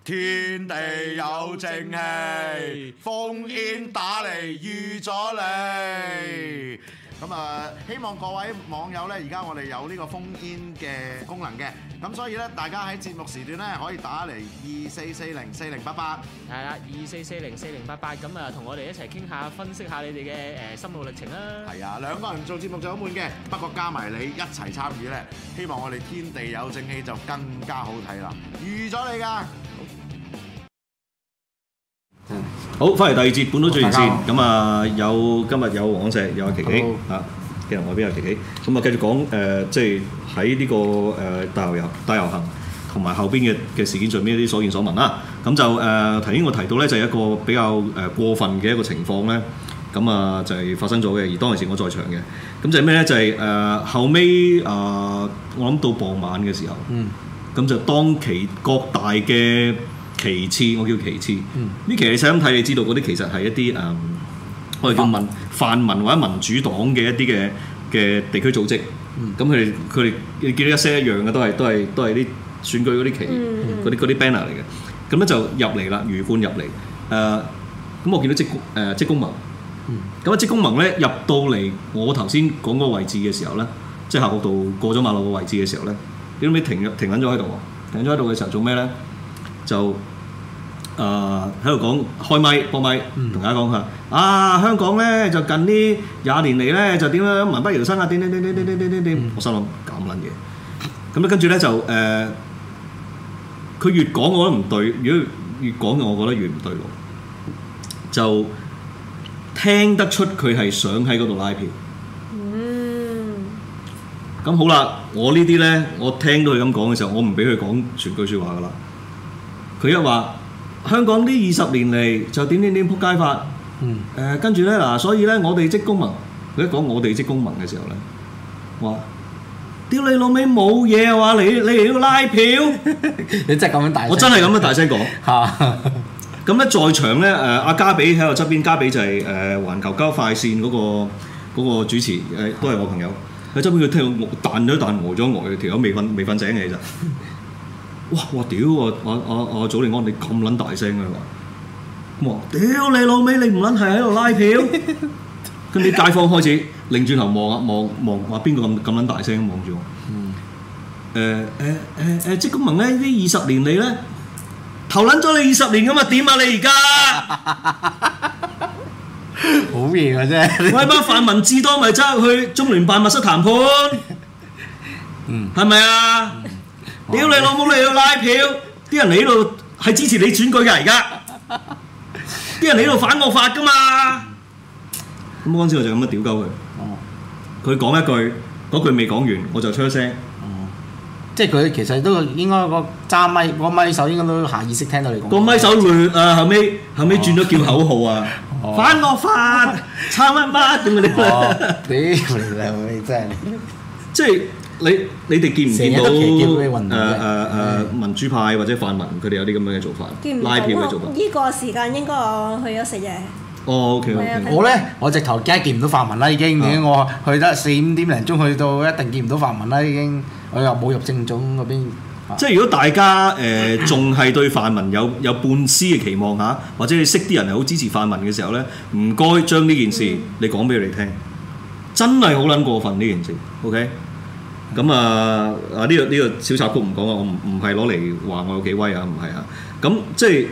天地有正氣，烽煙打嚟預咗你。咁希望各位網友咧，而家我哋有呢個烽煙嘅功能嘅，咁所以咧，大家喺節目時段咧可以打嚟24404088。 係啦，24404088咁啊，同我哋一齊傾下，分析下你哋嘅心路歷程啦。 係啊，兩個人做節目就好悶嘅，不過加埋你一齊參與咧，希望我哋天地有正氣就更加好睇啦。預咗你㗎。 好，翻嚟第二節本土最前線，咁啊今日有黃廣石，有阿琪琪啊，嘅人外邊有琪琪，咁啊繼續講即係喺呢個大遊行同埋後邊嘅事件上面一啲所見所聞啦。咁就頭先我提到咧，就係一個比較過分嘅一個情況咧，咁啊就係發生咗嘅，而當其時我在場嘅，咁就係咩咧？就係後尾我諗到傍晚嘅時候，咁就當其各大嘅旗幟，我叫旗幟。呢旗你細心睇，你知道嗰啲其實係一啲我哋叫泛民或者民主黨嘅一啲嘅地區組織。咁佢哋你見到一些一樣嘅，都係啲選舉嗰啲旗，嗰啲 banner 嚟嘅。咁咧就入嚟啦，魚貫入嚟。咁我見到職工盟。咁職工盟咧入到嚟我頭先講嗰個位置嘅時候咧，即係夏慤道過咗馬路個位置嘅時候咧，你諗起停緊咗喺度喎？停咗喺度嘅時候做咩咧？就喺度講開咪播咪，同大家講下香港咧就近呢20年嚟咧就點樣民不聊生啊，點，我心諗咁撚嘢。咁咧跟住咧就佢越講我都唔對，如果越講嘅我覺得越唔對路，就聽得出佢係想喺嗰度拉票。咁好啦，我呢啲咧，我聽到佢咁講嘅時候，我唔俾佢講全句説話噶啦。佢一話香港呢20年嚟就點撲街法，跟住咧嗱，所以咧我哋職工盟，佢一講我哋職工盟嘅時候咧，話屌你老味冇嘢啊！話你嚟要拉票， 你真係咁樣大聲， 我真係咁樣大聲講。咁咧在場咧阿嘉比喺我側邊，嘉比就係環球交快線嗰個主持，都係我朋友喺側邊，佢聽我彈咗彈呆咗，條友未瞓醒嘅其實。哇！屌我祖利安你咁撚大聲嘅話，我話屌你老味，你唔撚係喺度拉票？跟住啲街坊開始擰轉頭望話邊個咁撚大聲望住我？職工盟咧呢20年嚟咧投撚咗你20年㗎嘛？點啊你而家？ 好嘢嘅啫！ 喂班泛民至多咪走去中聯辦密室談判，係咪啊？屌你老母！你要拉票，啲人嚟呢度係支持你選舉㗎而家，啲人嚟呢度反惡法㗎嘛。咁嗰陣時我就咁樣屌鳩佢。佢講一句，嗰句未講完，我就出一聲。 即係佢其實都應該個揸咪個咪手應該都下意識聽到你講。 個咪手亂啊！後尾轉咗叫口號啊！反惡法，撐乜乜咁嗰啲。 屌你老味真係！ 即係。你哋見唔見到民主派或者泛民佢哋有啲咁樣嘅做法，拉票嘅做法？ 呢個時間應該我去咗食嘢。 OK。 我直頭梗係見唔到泛民啦，已經我去得4-5點零鐘去到，一定見唔到泛民啦，已經。我又冇入政總嗰邊。 即係如果大家仲係對泛民有半絲嘅期望嚇，或者你識啲人係好支持泛民嘅時候咧，唔該將呢件事你講俾佢哋聽，真係好撚過分呢件事。OK。咁呢個小插曲唔講啊，我唔係攞嚟話我有幾威啊，唔係啊。咁即係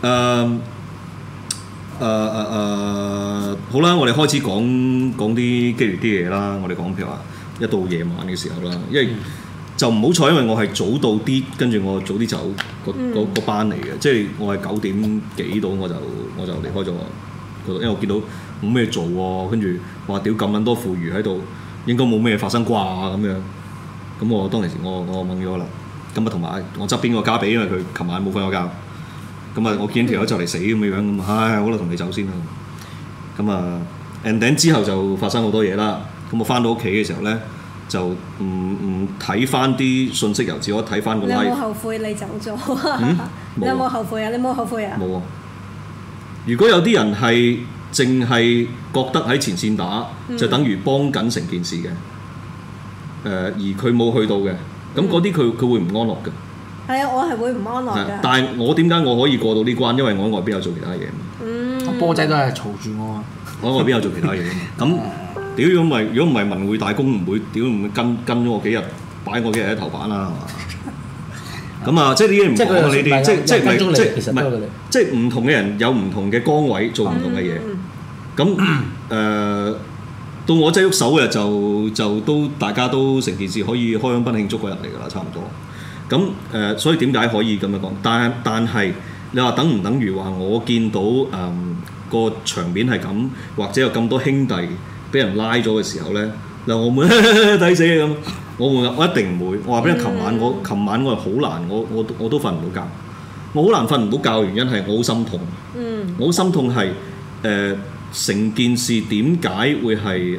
好啦，我哋開始講啲激烈啲嘢啦。我哋講譬如話一到夜晚嘅時候啦，因為就唔好彩，因為我係早到啲，跟住我早啲走個班嚟嘅，即係我係9點幾到我就離開咗，因為我見到冇咩做喎，跟住話屌咁撚多婦孺喺度，應該冇咩發生啩咁樣。咁我當其時我懵咗啦，咁啊同埋我側邊個嘉比，因為佢琴晚冇瞓過覺，咁啊我見條友就嚟死咁嘅樣，咁唉好啦，同你走先啦。咁啊 ending 之後就發生好多嘢啦。咁我翻到屋企嘅時候咧，就唔睇翻啲信息，由自我睇翻個 live。 你有冇後悔你走咗？你有冇後悔啊？你冇後悔啊？ 冇啊！如果有啲人係淨係覺得喺前線打，就等於幫緊成件事嘅。而佢冇去到嘅，咁嗰啲佢會唔安樂嘅。 係啊，我係會唔安樂㗎。 但係我點解我可以過到呢關？因為我喺外邊有做其他嘢嘛。 波仔都係嘈住我啊！ 我喺外邊有做其他嘢嘛。咁屌如果唔係文匯大公唔會跟咗我幾日，擺我幾日喺頭版啦，係嘛？咁啊，即係呢啲唔講啊，呢啲即係唔同嘅人有唔同嘅崗位做唔同嘅嘢。咁到我真係喐手嘅就都大家都成件事可以開香檳慶祝嗰日嚟㗎啦，差唔多。咁所以點解可以咁樣講？但係你話等唔等於話我見到個場面係咁，或者有咁多兄弟俾人拉咗嘅時候咧，嗱我會抵死嘅咁。我一定唔會。我話俾你，琴晚我係好難，我都瞓唔到覺。我好難瞓唔到覺，原因係我好心痛。我好心痛係成件事點解會係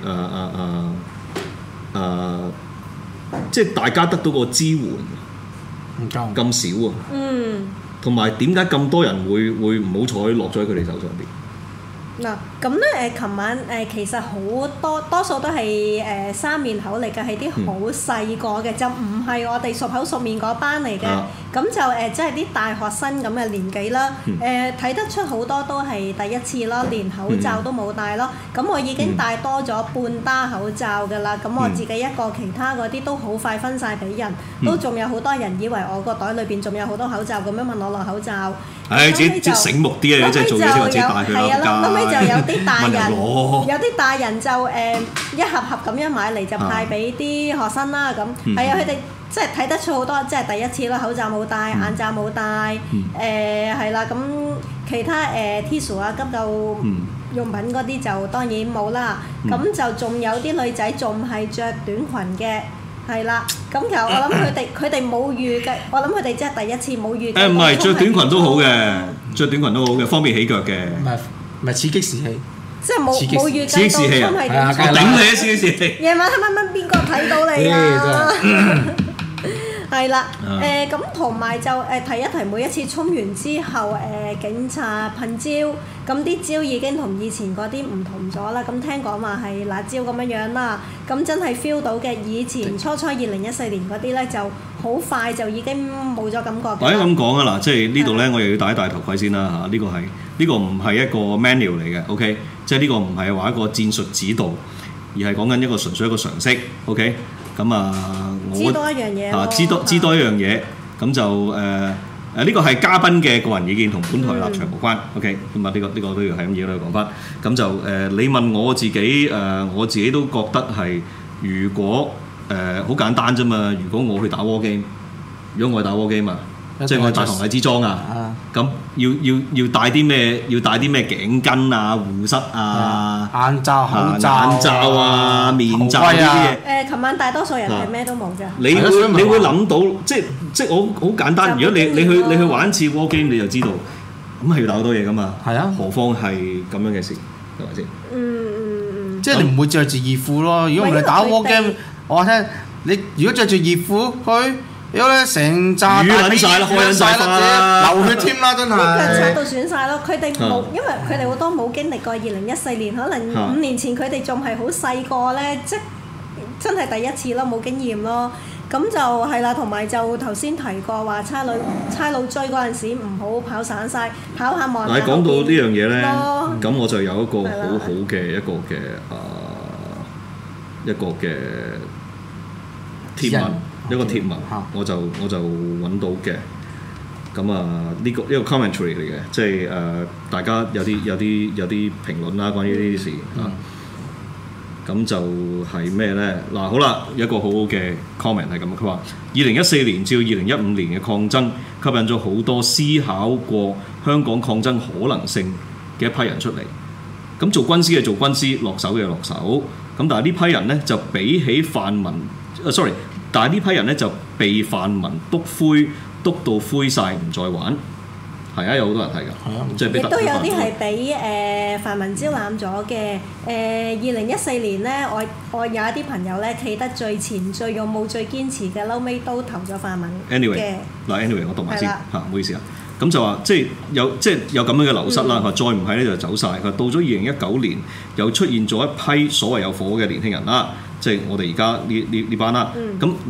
即係大家得到個支援唔夠咁少啊。同埋點解咁多人會唔好彩落咗喺佢哋手上邊？ 嗱，咁咧琴晚其實好多數都係三面口嚟嘅，係啲好細個嘅，就唔係我哋熟口熟面嗰班嚟嘅。咁就即係啲大學生咁嘅年紀啦。睇得出好多都係第一次咯，連口罩都冇戴咯。咁我已經戴多咗半打口罩㗎啦。咁我自己一個，其他嗰啲都好快分晒俾人，都仲有好多人以為我個袋裏邊仲有好多口罩，咁樣問我攞口罩。 自己醒目啲啊！你真係做嘢先話自己戴佢啦， 後尾就有啲大人就一盒盒咁樣買嚟就派俾啲學生啦。咁係啊，佢哋即係睇得出好多，即係第一次啦，口罩冇戴，眼罩冇戴，係啦。咁其他tissue 啊、急救用品嗰啲就當然冇啦。咁就仲有啲女仔仲係着短裙嘅。係啦，咁其實我諗佢哋冇預計，我諗佢哋即係第一次冇預計。 唔係着短裙都好嘅，着短裙都好嘅，方便起腳嘅。 唔係刺激士氣， 即係冇預計到真係點？ 我頂你啊！刺激士氣。 夜晚黑蚊邊個睇到你啊？係啦，咁同埋就提一提，每一次沖完之後，警察噴膠，咁啲膠已經同以前嗰啲唔同咗啦。咁聽講話係辣椒咁樣樣啦，咁真係 feel 到嘅。以前初2014年嗰啲咧就好快就已經冇咗感覺。 或者咁講啊嗱，即係呢度咧，我又要戴一戴頭盔先啦嚇。呢個唔係一個 manual 嚟嘅 ，OK， 即係呢個唔係話一個戰術指導，而係講緊一個純粹一個常識 ，OK。咁我知多一樣嘢咯， 知多一樣嘢，咁就呢個係嘉賓嘅個人意見，同本台立場無關。OK，咁呢個都要係咁嘢啦，講翻。咁就你問我自己我自己都覺得係，如果好簡單啫嘛。如果我去打 war game，如果我去打 war game 啊，即係我去大堂禮之裝啊，咁要帶啲咩？要帶啲咩頸巾啊、護膝啊、 眼罩、口罩啊、面罩呢啲嘢。 琴晚大多數人係咩都冇㗎。 你會諗到，即係好簡單。如果你去玩一次 war game，你就知道，咁係要帶好多嘢㗎嘛。係啊，何況係咁樣嘅事，係咪先？ 即係你唔會着住熱褲咯。如果唔係你打 war game，我聽你如果着住熱褲去。有咧成扎淤撚晒啦，開撚晒啦， 流血添啦，真係。 啲腳擦到損晒咯，佢哋冇，因為佢哋好多冇經歷過2014年，可能5年前佢哋仲係好細個咧，即真係第一次咯，冇經驗咯。咁就係啦，同埋就頭先提過話差佬追嗰陣時唔好跑散晒，跑下望下。 但係講到呢樣嘢咧，咁我就有一個好好嘅一個嘅貼文。一個貼文，我就揾到嘅，咁呢個 commentary 嚟嘅，即係大家有啲評論啦，關於呢啲事咁就係咩咧？嗱，好啦，一個好好嘅 comment 係咁，佢話2014年至2015年嘅抗爭吸引咗好多思考過香港抗爭可能性嘅一批人出嚟，咁做軍師嘅做軍師，落手嘅落手，咁但係呢批人咧就比起泛民但係呢批人咧就被泛民督到灰晒，唔再玩。係啊，有好多人係㗎，即係亦都有啲係俾泛民招攬咗嘅。2014年咧，我有一啲朋友咧企得最前、最勇武、最堅持嘅，嬲尾都投咗泛民嘅。 Anyway，我讀埋先嚇，唔好意思啊。咁就話即係有咁樣嘅流失啦。佢話再唔係咧就走晒。佢話到咗2019年，又出現咗一批所謂有火嘅年輕人啦。即係我哋而家呢班啦。咁嗱，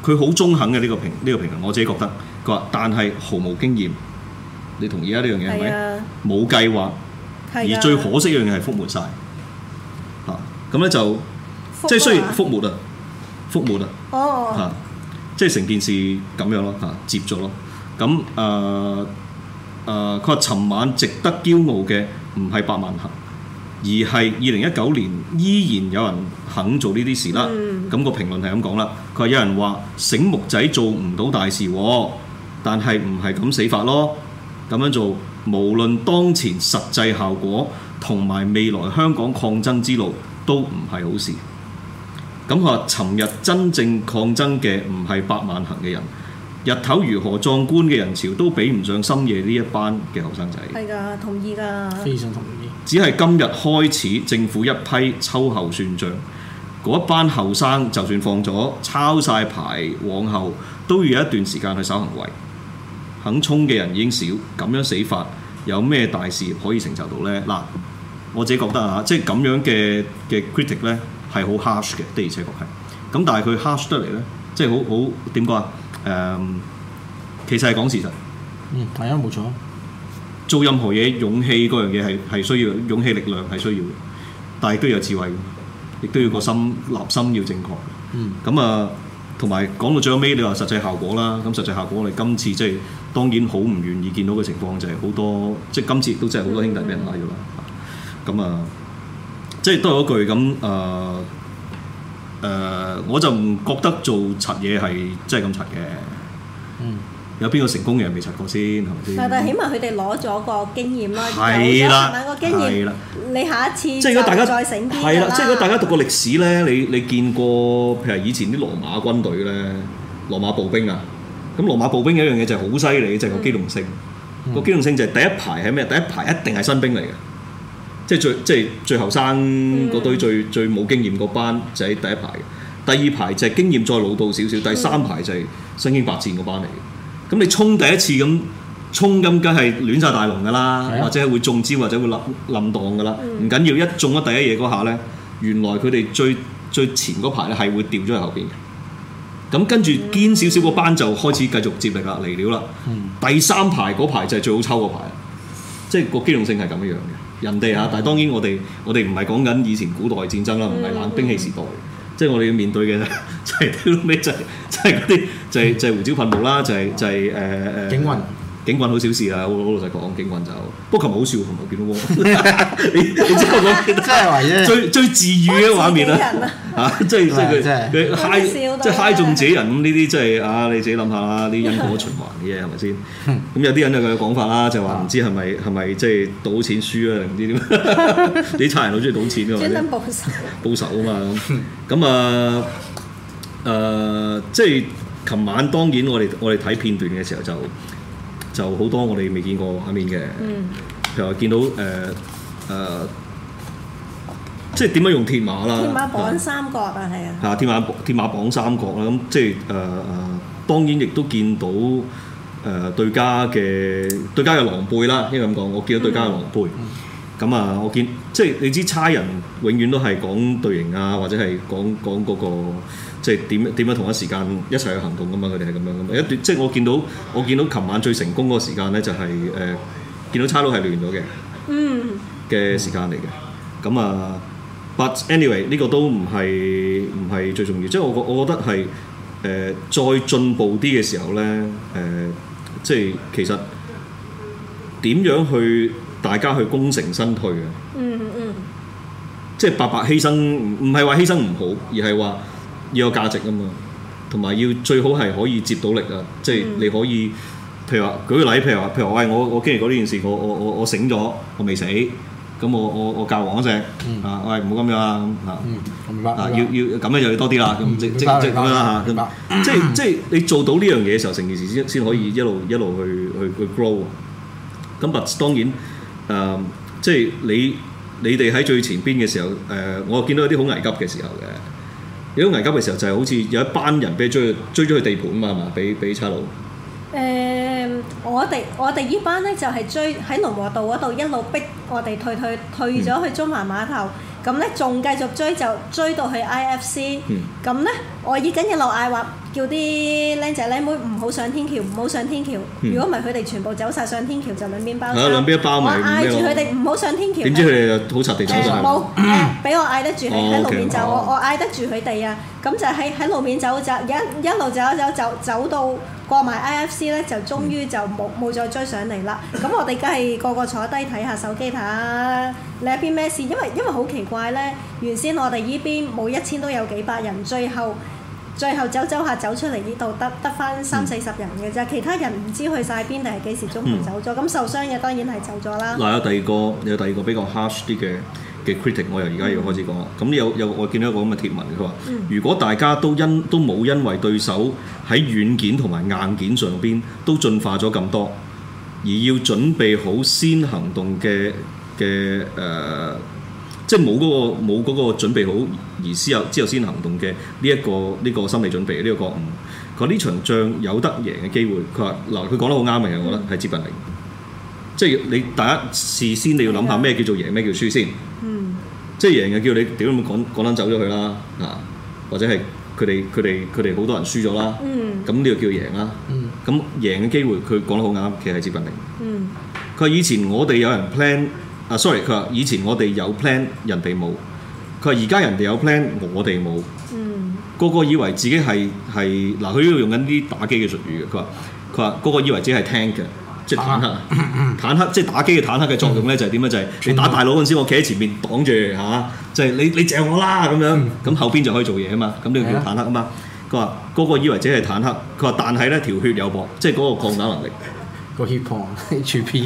佢好中肯嘅呢個評論，我自己覺得佢話，但係毫無經驗，你同意啊呢樣嘢係咪？冇計劃，而最可惜一樣嘢係覆沒晒嚇，咁咧就即係雖然覆沒啊，嚇，即係成件事咁樣咯嚇，接咗咯，咁佢話尋晚值得驕傲嘅唔係百萬行，而係2019年依然有人肯做呢啲事啦。咁個評論係咁講啦，佢話有人話醒目仔做唔到大事，但係唔係咁死法咯。咁樣做，無論當前實際效果同埋未來香港抗爭之路都唔係好事。咁佢話尋日真正抗爭嘅唔係百萬行嘅人。日頭如何壯觀嘅人潮都比唔上深夜呢一班嘅後生仔。係㗎，同意㗎。非常同意。只係今日開始，政府一批秋後算賬，嗰一班後生就算放咗抄晒牌，往後都要有一段時間去守行為。肯衝嘅人已經少，咁樣死法有咩大事可以承受到呢？嗱，我自己覺得啊，即係咁樣嘅 critic 咧係好 harsh 嘅，的而且確係。咁但係佢 harsh 得嚟咧，即係好點講啊？其實係講事實。係啊，冇錯。做任何嘢，勇氣嗰樣嘢係需要，勇氣力量係需要嘅，但係都要有智慧，亦都要個心立心要正確。咁啊，同埋講到最後尾，你話實際效果啦，咁實際效果我哋今次即係當然好唔願意見到嘅情況就係好多，即係今次亦都真係好多兄弟俾人拉咗啦。咁啊，即係都係嗰句咁我就唔覺得做柒嘢係真係咁柒嘅。有邊個成功嘅人未柒過先係咪先？但係起碼佢哋攞咗個經驗啦，有咗尋晚個經驗，你下一次即係如果大家再醒啲係啦，即係如果大家讀過歷史咧，你見過譬如以前啲羅馬軍隊咧，羅馬步兵啊，咁羅馬步兵有一樣嘢就係好犀利，就係個機動性。個機動性就係第一排係咩？第一排一定係新兵嚟嘅，即係最後生嗰堆最冇經驗嗰班就喺第一排嘅。第二排就係經驗再老到少少，第三排就係身經百戰嗰班嚟嘅。咁你衝第一次咁衝咁，梗係亂晒大龍㗎啦，或者係會中招或者會冧檔㗎啦。唔緊要，一中咗第一嘢嗰下咧，原來佢哋最前嗰排咧係會掉咗喺後邊嘅。咁跟住堅少少嗰班就開始繼續接力啦，嚟料啦。第三排嗰排就係最好抽嗰排，即係個機動性係咁樣嘅。人哋但係當然我哋唔係講緊以前古代戰爭啦，唔係冷兵器時代。即係我哋要面對嘅就係啲咩，就係嗰啲就係胡椒噴霧啦，就係警棍好小事啦，好老實講，警棍就不過琴日好笑，琴日見到喎，你知我講真係話啫，最治愈嘅畫面啦嚇，即係佢嗨，即係嗨中自己人咁呢啲，即係你自己諗下啦，啲因果循環嘅嘢係咪先？咁有啲人有佢嘅講法啦，就話唔知係咪即係賭錢輸啊，定唔知點？啲差人好中意賭錢㗎嘛，專登報仇啊嘛咁即係琴晚當然我哋睇片段嘅時候就好多我哋未見過畫面嘅，譬如話見到即係點樣用鐵馬啦，鐵馬綁三角啊，係啊，係鐵馬綁三角啦，咁即係當然亦都見到對家嘅狼狽啦，應該咁講，我見到對家嘅狼狽。咁我見即係你知差人永遠都係講隊形啊，或者係講嗰個即係點樣同一時間一齊去行動㗎嘛，佢哋係咁樣㗎嘛。一段即係我見到琴晚最成功嗰個時間咧，就係見到差佬係亂咗嘅嘅時間嚟嘅。咁but anyway 呢個都唔係最重要，即係我覺得係再進步啲嘅時候咧，即係其實點樣去大家去功成身退嘅，即係白白犧牲，唔係話犧牲唔好，而係話要有價值啊嘛，同埋要最好係可以接到力啊，即係你可以，譬如話舉個例，譬如話喂，我經歷過呢件事，我醒咗，我未死，咁我教黃嗰隻喂唔好咁樣啊，咁要咁樣就要多啲啦，咁即係咁樣啦嚇，即係你做到呢樣嘢嘅時候，成件事先可以一路去 grow。咁當然。即係你哋喺最前邊嘅時候，我見到有啲好危急嘅時候嘅，有啲危急嘅時候就係好似有一班人俾追咗去地盤嘛，係嘛？俾差佬。我哋呢班咧就係追喺龍和道嗰度一路逼我哋退咗去中環碼頭，咁咧仲繼續追就追到去 IFC，咁咧我已經一路嗌話叫啲僆仔僆妹唔好上天橋，唔好上天橋。如果唔係佢哋全部走晒上天橋就兩邊包。 兩邊一包咪我嗌住佢哋唔好上天橋。 點知佢哋就好柒地走晒。 冇俾我嗌得住喺路面走，我嗌得住佢哋啊！咁就喺路面走一路走到過埋 IFC 咧，就終於就冇再追上嚟啦。咁我哋梗係個個坐低睇下手機，睇下你一邊咩事，因為好奇怪咧，原先我哋依邊冇1000都有幾百人，最後走下走出嚟呢度得翻30-40人嘅啫，其他人唔知去晒邊定係幾時中途走咗，咁受傷嘅當然係走咗啦。 嗱，有第二個比較 harsh 啲嘅 critic， 我由而家要開始講啦。咁有我見到一個咁嘅貼文，佢話：如果大家都冇因為對手喺軟件同埋硬件上邊都進化咗咁多，而要準備好先行動嘅即係冇嗰個準備好而之後先行動嘅呢個心理準備，呢個覺悟。佢話呢場仗有得贏嘅機會，佢話嗱，佢講得好啱嘅，我覺得係接近零。即係你大家事先你要諗下咩叫做贏，咩叫輸先。即係贏嘅叫你屌咁趕撚走咗佢啦，或者係佢哋好多人輸咗啦。咁呢個叫贏啦。咁贏嘅機會，佢講得好啱，其實係接近零。佢話以前我哋有人 plan。sorry， 佢話以前我哋有 plan， 人哋冇。佢話而家人哋有 plan， 我哋冇。個個以為自己係嗱，佢呢度用緊啲打機嘅術語嘅。佢話個個以為自己係 tank 嘅，即係坦克。坦克即係打機嘅坦克嘅作用咧，就係點咧？就係你打大佬嗰陣時，我企喺前面擋住嚇，就係你掟我啦咁樣。咁後邊就可以做嘢啊嘛。咁呢個叫坦克啊嘛。佢話個個以為自己係坦克。佢話但係咧條血有薄，即係嗰個抗打能力。 個 hit point HP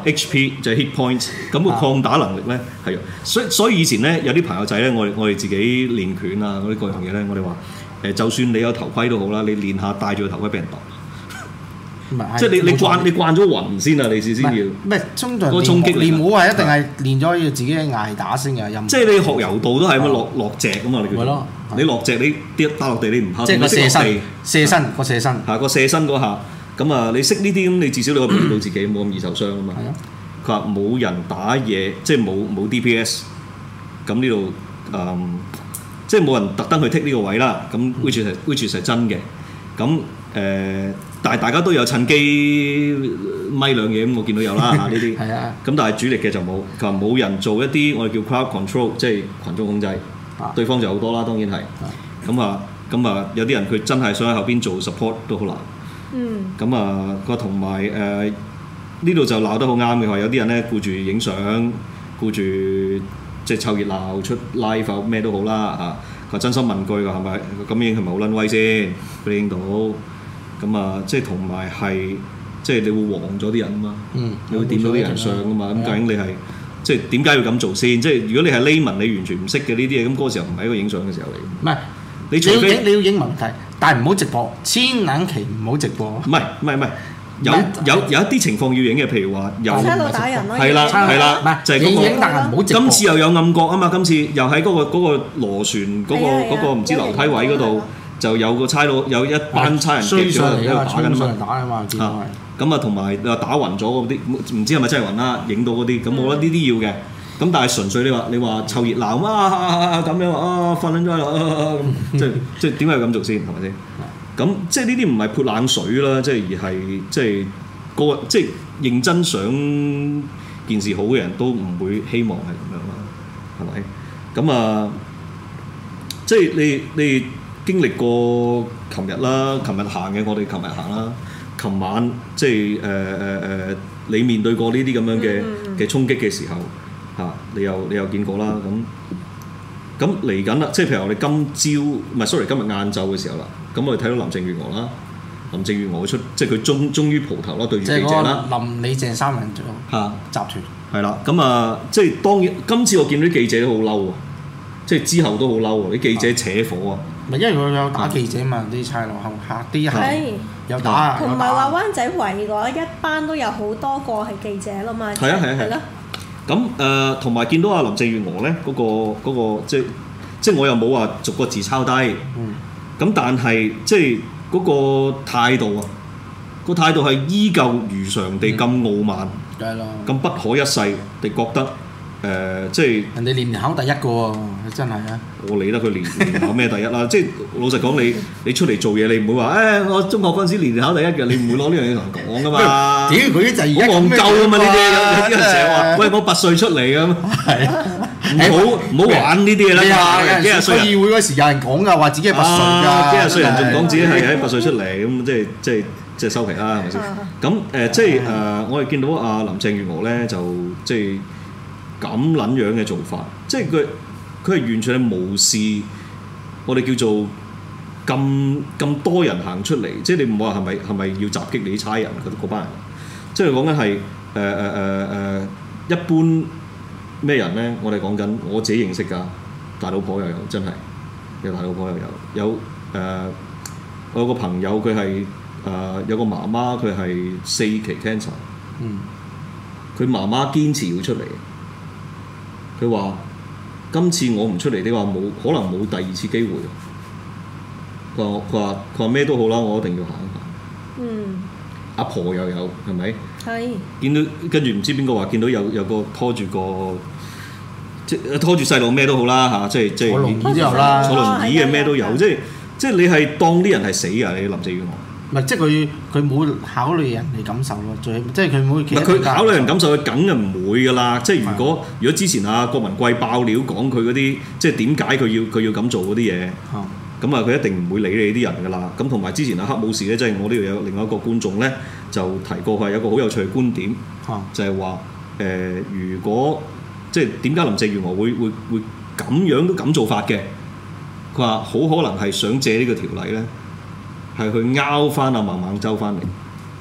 HP 就係 hit point， 咁個抗打能力咧係，所以以前咧有啲朋友仔咧，我哋自己練拳啊嗰啲各樣嘢咧，我哋話就算你有頭盔都好啦，你練下戴住個頭盔俾人擋，即係你慣咗暈先啊，你先要咩衝撞個衝擊練武係一定係練咗要自己捱打先嘅， 即係你學柔道都係咁落隻咁嘛，你叫做你落隻你跌打落地你唔怕， 即係個射身個射身係個射身嗰下。咁啊，你識呢啲咁，你至少你可以保護到自己，冇咁易受傷啊嘛。佢話冇人打嘢，即係冇 DPS。咁呢度即係冇人特登去剔呢個位啦。咁 which is 係真嘅。咁但係大家都有趁機咪兩嘢，咁我見到有啦呢啲。係啊。咁但係主力嘅就冇。佢話冇人做一啲我哋叫 crowd control， 即係群眾控制。對方就好多啦，當然係。咁啊，有啲人佢真係想喺後邊做 support 都好難。咁啊，佢同埋呢度就鬧得好啱嘅話，有啲人咧顧住影相，顧住即係湊熱鬧出 live 咩都好啦嚇。佢話真心問句㗎係咪？咁影係咪好撚威先？佢哋影到咁啊，即係同埋係即係你會黃咗啲人啊嘛，你會掂到啲人相啊嘛。咁究竟你係即係點解要咁做先？即係如果你係 layman，你完全唔識嘅呢啲嘢，咁嗰個時候唔係一個影相嘅時候嚟。唔係。你要影問題，但係唔好直播，千萬祈唔好直播。 唔係，有一啲情況要影嘅，譬如話有差佬打人咯， 係啦，就係嗰個。 影但係唔好直播。 今次又有暗角啊嘛！今次又喺嗰個螺旋嗰個唔知樓梯位嗰度，就有個差佬有一班差人夾咗喺度打緊啊嘛。 咁啊，同埋你話打暈咗嗰啲，唔知係咪真係暈啦？影到嗰啲，咁我覺得呢啲要嘅。咁但係純粹你話湊熱鬧啊咁樣瞓緊咗啦咁，即係點解要咁做先係咪先？咁即係呢啲唔係潑冷水啦，即係而係即係認真想件事好嘅人都唔會希望係咁樣啦，係咪？咁啊，即係你經歷過琴日啦，琴日行嘅我哋琴日行啦，琴晚即係你面對過呢啲咁樣嘅衝擊嘅時候。你又見過啦，咁嚟緊啦，即係譬如我哋今日晏晝嘅時候啦，咁我哋睇到林鄭月娥啦，林鄭月娥出，即係佢終於蒲頭啦，對住記者啦， 林李鄭三人組集團係啦，咁啊，即係當然今次我見到啲記者都好嬲啊，即係之後都好嬲啊，啲記者扯火啊， 唔係因為佢有打記者嘛，啲差佬嚇啲係有打， 同埋話灣仔圍嗰一班都有好多個係記者啦嘛， 係咯。咁同埋見到阿林鄭月娥咧，嗰個即係我又冇話逐個字抄低，咁但係即係嗰個態度啊，個態度係依舊如常地咁傲慢，咁不可一世地覺得即係人哋年年考第一個喎，真係啊！ 我理得佢年年考咩第一啦？即係老實講，你出嚟做嘢，你唔會話我中學嗰陣時年年考第一嘅，你唔會攞呢樣嘢同人講噶嘛？ 屌佢啲就而家好戇鳩啊嘛！呢啲有啲人成日話：喂，我8歲出嚟咁，唔好玩呢啲嘢啦！幾廿歲議會嗰時有人講㗎，話自己係8歲㗎， 幾廿歲人仲講自己係喺8歲出嚟咁，即係收皮啦，係咪先？咁即係我哋見到阿林鄭月娥咧，就即係咁撚樣嘅做法，即係佢係完全係無視我哋叫做咁多人行出嚟，即係你唔好話係咪要襲擊你啲差人嗰班人，即係講緊係一般咩人咧？我哋講緊我自己認識㗎，大老婆又有，真係有大老婆又有我有個朋友佢係。有個媽媽佢係4期 cancer，佢媽媽堅持要出嚟，佢話今次我唔出嚟的話可能冇第二次機會。佢話咩都好啦，我一定要行一行。阿婆又有係咪？係。見到跟住唔知邊個話見到有個拖住細路咩都好啦嚇，即係坐輪椅都有啦， 坐輪椅嘅咩都有，即係你係當啲人係死㗎，你林鄭月娥。 唔係，即係佢冇考慮人哋感受咯，即係佢冇。 佢考慮人感受，佢梗係唔會㗎啦。即係如果之前郭文貴爆料講佢嗰啲，即係點解佢要咁做嗰啲嘢，咁佢一定唔會理你啲人㗎啦。咁同埋之前黑武士咧，即係我呢度有另外一個觀眾咧，就提過佢係有個好有趣嘅觀點，就係話如果即係點解林鄭月娥會咁樣都咁做法嘅？佢話好可能係想借呢個條例咧。係去拗翻阿孟晚舟翻嚟，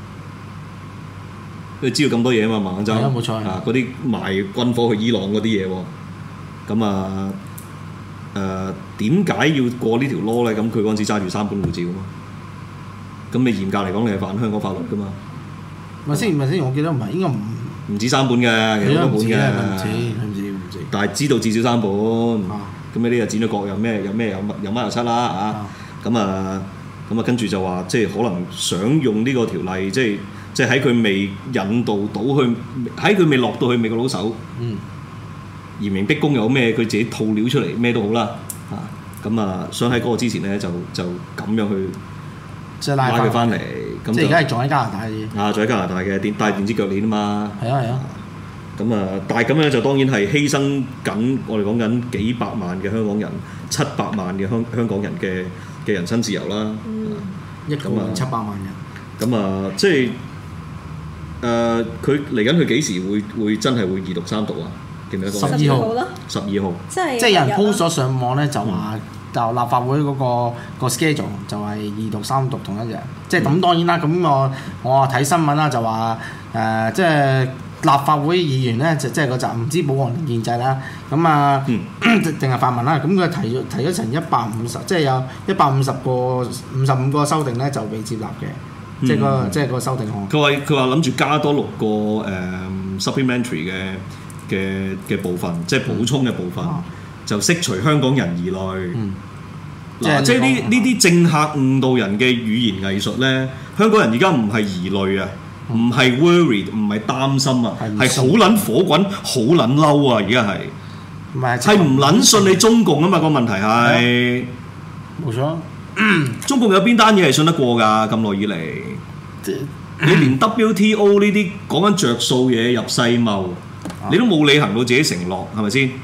你知道咁多嘢啊嘛？孟晚舟冇錯嗰啲賣軍火去伊朗嗰啲嘢喎，咁點解要過呢條 law 咧？咁佢嗰陣時揸住3本護照啊嘛，咁你嚴格嚟講，你係犯香港法律噶嘛？ 咪先，我記得唔係應該唔止3本嘅，其實好多本嘅， 唔止。 但係知道至少3本，咁呢啲就剪咗角，有乜又7啦嚇，咁跟住就話，即係可能想用呢個條例，即係喺佢未引導到去，喺佢未落到去美國佬手，嚴刑逼供有咩，佢自己套料出嚟咩都好啦，想喺嗰個之前咧就咁樣去即係拉佢翻嚟，咁即係而家係撞喺加拿大嘅， 撞喺加拿大嘅戴電子腳鏈啊嘛， 係啊， 但係咁樣就當然係犧牲緊我哋講緊幾百萬嘅香港人，700萬嘅香港人嘅人身自由啦 ，1個700萬人。 咁即係佢嚟緊，佢幾時會真係會2讀3讀啊？記唔記得講 12號咯 ，12號。即係有人 post 咗上網咧，就話就立法會嗰個 schedule 就係2讀3讀同一日。即係咁當然啦，咁我睇新聞啦，就話即係立法會議員咧，即係嗰集唔知保皇定建制啦。咁定係泛民啦。咁佢提咗成150，即係有55個修訂咧就被接納嘅。即係個修訂項。 佢話諗住加多6個supplementary 嘅部分，即係補充嘅部分，就釋除香港人疑慮。即係呢啲政客誤導人嘅語言藝術咧，香港人而家唔係疑慮啊，唔係 worried， 唔係擔心啊，係好撚火滾，好撚嬲啊！而家係唔撚信你中共啊嘛？個問題係冇錯。 中共有邊單嘢係信得過㗎？咁耐以嚟，你連 WTO 呢啲講緊着數嘢入世貿，你都冇履行到自己承諾，係咪先？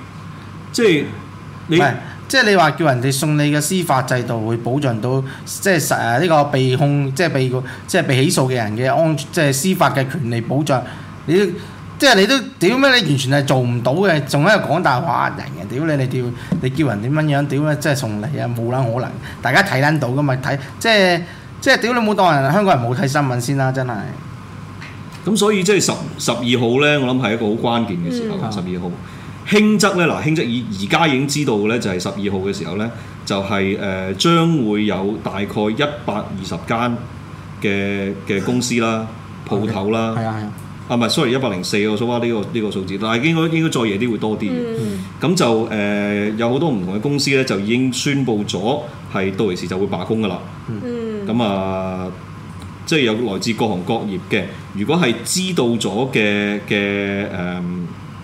即係你話叫人哋送你嘅司法制度會保障到，即係呢個被控，即係被起訴嘅人嘅即係司法嘅權利保障，你都屌咩？你完全係做唔到嘅，仲喺度講大話人嘅，屌你叫人點樣屌咧？即係送禮啊，冇撚可能，大家睇撚到噶嘛？睇即係屌你冇當人香港人冇睇新聞先啦，真係。 咁所以即係12號咧，我諗係一個好關鍵嘅時候。12號輕則咧，輕則而家已經知道咧，就係12號嘅時候咧，就係將會有大概120間嘅公司啦、鋪頭啦。係啊。唔係 sorry 104我數翻呢個數字，但係應該再夜啲會多啲嘅。咁就有好多唔同嘅公司咧，就已經宣布咗係到時就會罷工㗎啦。咁即係有來自各行各業嘅，如果係知道咗嘅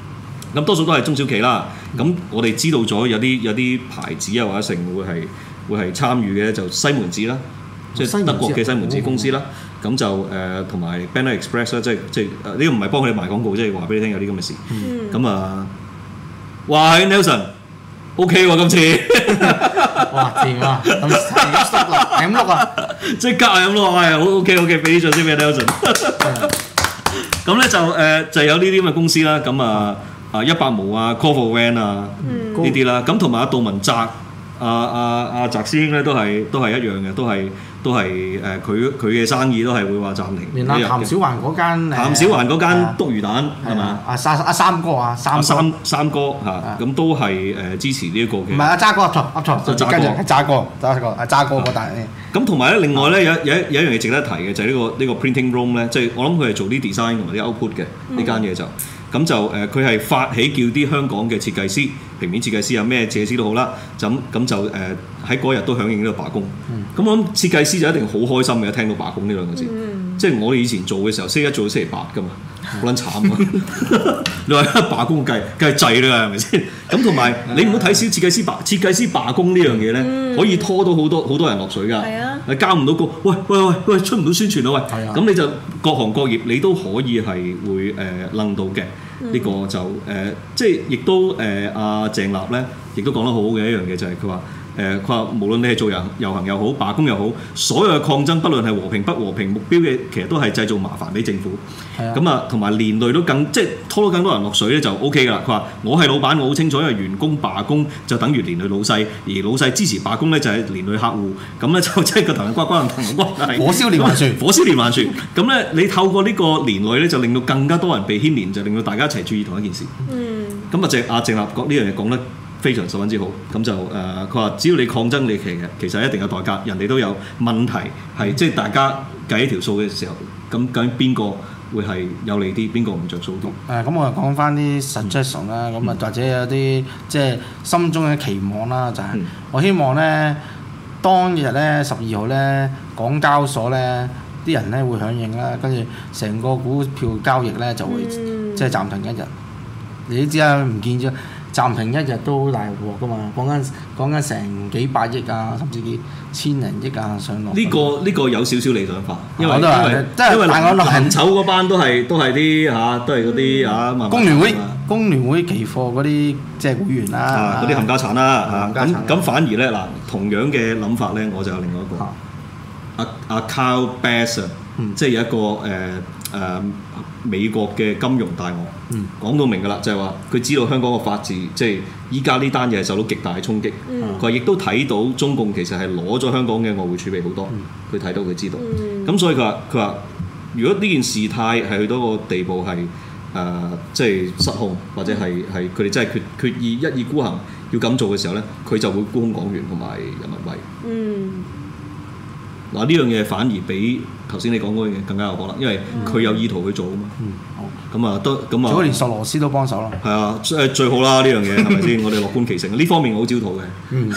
咁多數都係中小企啦。咁我哋知道咗有啲牌子啊或者成會係參與嘅，就西門子啦，即係德國嘅西門子公司啦。咁就同埋 Banner Express 啦，即係呢個唔係幫佢哋賣廣告，即係話俾你聽有啲咁嘅事。咁哇喺 Nelson。OK 喎，今次哇掂啊！咁係咁碌啊！ 即刻係咁碌，係好 OK，俾啲獎先俾 Nelson。咁咧就有呢啲咁嘅公司啦，咁100毛啊 Corvo Van 啊呢啲啦，咁同埋杜汶澤阿澤師兄咧都係一樣嘅，都係佢嘅生意都係會話暫停。 連譚小環嗰間篤魚蛋係嘛？ 阿三哥啊， 三哥嚇，咁都係支持呢一個嘅。 唔係阿渣哥，噏錯，跟住係渣哥嗰單。 咁同埋咧，另外咧有一樣嘢值得一提嘅就係呢個 Printing Room 咧，即係我諗佢係做啲 design 同埋啲 output 嘅呢間嘢就。咁就佢係發起叫啲香港嘅設計師、平面設計師啊咩設計師都好啦，咁就喺嗰日都響應呢個罷工。咁我諗設計師就一定好開心嘅，聽到罷工呢兩個字。即係我哋以前做嘅時候，星期一做到星期八㗎嘛，好撚慘啊！你話罷工梗係滯啦，係咪先？咁同埋你唔好睇小設計師罷工呢樣嘢咧，可以拖到好多人落水㗎。係啊，交唔到工，喂，出唔到宣傳啊喂！咁你就各行各業你都可以係會楞到嘅。呢個就即係亦都阿鄭立咧，亦都講得好好嘅一樣嘢就係佢話無論你係做遊行又好，罷工又好，所有嘅抗爭，不論係和平不和平，目標嘅其實都係製造麻煩俾政府。咁同埋連累都即係拖到更多人落水咧就 O K 㗎啦。佢話我係老闆，我好清楚，因為員工罷工就等於連累老細，而老細支持罷工咧就係連累客戶。咁咧就即係個頭人瓜瓜同人瓜係火燒連環船。 咁咧你透過呢個連累咧，就令到更加多人被牽連，就令到大家一齊注意同一件事。咁阿鄭立講呢樣嘢講得非常十分之好，咁就佢話只要你抗爭，你其實一定有代價，人哋都有問題，係即係大家計一條數嘅時候，咁究竟邊個會係有利啲，邊個唔着數啲？ 咁我就講翻啲 suggestion 啦，咁或者有啲即係心中嘅期望啦，就係我希望咧當日咧12號咧港交所咧啲人咧會響應啦，跟住成個股票交易咧就會即係暫停一日。你都知啦，唔見咗。暫停一日都好大鑊㗎嘛，講緊成幾百億啊，甚至幾千零億啊上落。 呢個有少少理想化，因為行醜嗰班都係啲都係嗰啲嚇。 工聯會期貨嗰啲即係會員啦， 嗰啲冚家產啦嚇。咁反而咧嗱，同樣嘅諗法咧，我就有另外一個阿 Kyle Bass 即係有一個美國嘅金融大鱷講到明㗎啦，就係話佢知道香港嘅法治，即係依家呢單嘢係受到極大嘅衝擊。佢話亦都睇到中共其實係攞咗香港嘅外匯儲備好多，佢睇到佢知道。咁所以佢話，如果呢件事態係去到個地步係即係失控，或者係佢哋真係決意一意孤行要咁做嘅時候咧，佢就會沽空港元同埋人民幣。嗱呢樣嘢反而比頭先你講嗰樣嘢更加有可能，因為佢有意圖去做啊嘛。咁都咁啊， 如果連索羅斯都幫手咯。 係啊，最好啦呢樣嘢係咪先？我哋樂觀其成，呢方面我好焦土嘅。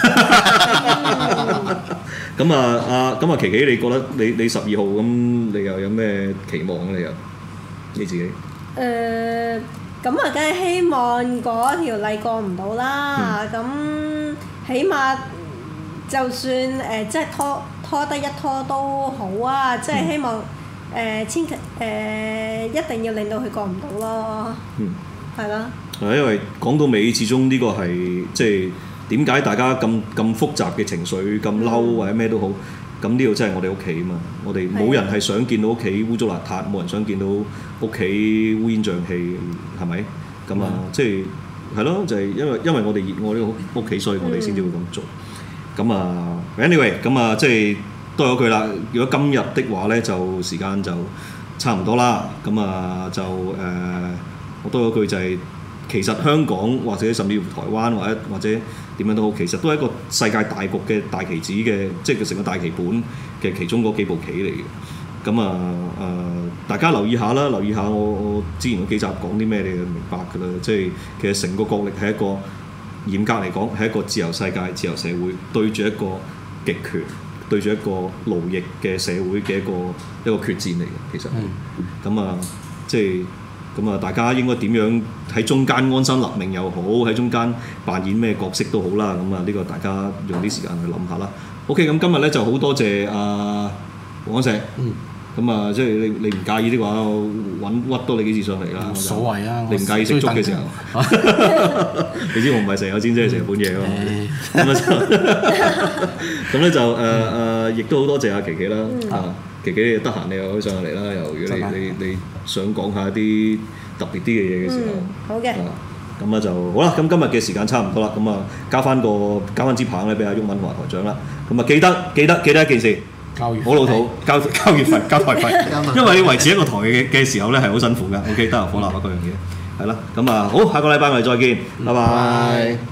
咁琪琪，你覺得你12號咁，你又有咩期望咧？你自己？ 咁啊，梗係希望嗰條例過唔到啦。咁起碼就算即係拖得一拖都好啊！即係希望一定要令到佢過唔到咯。係啦。 因為講到尾，始終呢個係即係點解大家咁複雜嘅情緒，咁嬲或者咩都好，咁呢度真係我哋屋企啊嘛！我哋冇人係想見到屋企污糟邋遢，冇人想見到屋企烏煙瘴氣，係咪？咁即係係咯，就係因為我哋熱愛呢個屋企，所以我哋先至會咁做。anyway， 即係多咗句啦。如果今日的話咧，就時間就差唔多啦。我多咗句就係，其實香港或者甚至乎台灣或者點樣都好，其實都係一個世界大局嘅大棋子嘅，即係佢成個大棋盤嘅其中嗰幾步棋嚟嘅。大家留意下啦，留意下我之前嗰幾集講啲咩，你就明白㗎啦。即係其實成個角力係一個嚴格嚟講係一個自由世界、自由社會對住一個極權，對住一個奴役嘅社會嘅一個決戰嚟嘅。其實即係咁啊，大家應該點樣喺中間安身立命又好，喺中間扮演咩角色都好啦。咁啊，呢個大家用啲時間去諗下啦。OK，咁今日咧就好多謝黃安石。咁啊，即係你唔介意的話，我屈多你幾次上嚟啦。 冇所謂啊！ 你唔介意食粥嘅時候，你知我唔係成日煎，即係成本嘢㗎嘛。咁咧就亦都好多謝阿琪琪啦。琪琪你得閒你又可以上嚟啦。又如果你想講下一啲特別啲嘅嘢嘅時候， 好嘅。 咁啊就好啦。咁今日嘅時間差唔多啦。咁啊交翻支棒咧俾阿毓民同埋台長啦。咁啊記得一件事。好老土，交月費、交台費，因為你維持一個台嘅時候咧係好辛苦嘅。OK，得閒火蠟嗰樣嘢，係啦。咁啊，好，下個禮拜我哋再見，拜拜。